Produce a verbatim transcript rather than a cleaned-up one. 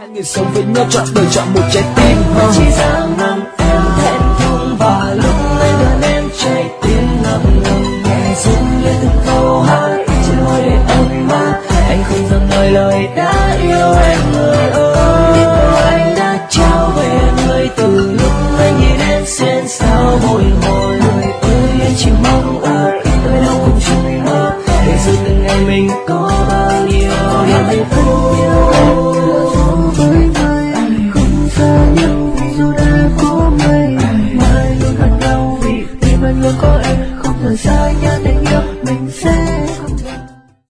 hai người sống với nhau trọn đời, chọn một trái tim. Chỉ dám nắm em thẹn thùng và lúc anh gần em trái tim ngập ngừng nhẹ rung lên từng câu hát trên môi để ấm áp. Anh không dám nói lời đã yêu em người ơi, anh đã trao về người từ lúc anh nhìn em xuyên sao bồi hồi. Người ơi anh chỉ mong ước tới đâu cùng chung mơ để rồi từng ngày mình có